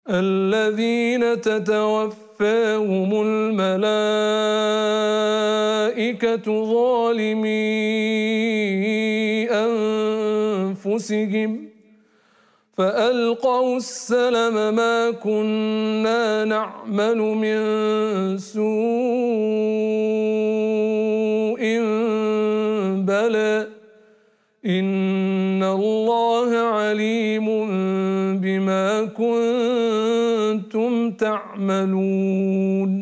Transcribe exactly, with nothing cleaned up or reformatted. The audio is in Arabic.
الذين تتوفاهم الملائكة ظالمي أنفسهم فألقوا السلم ما كنا نعمل من سوء بلى إن الله عليم بما كنتم تعملون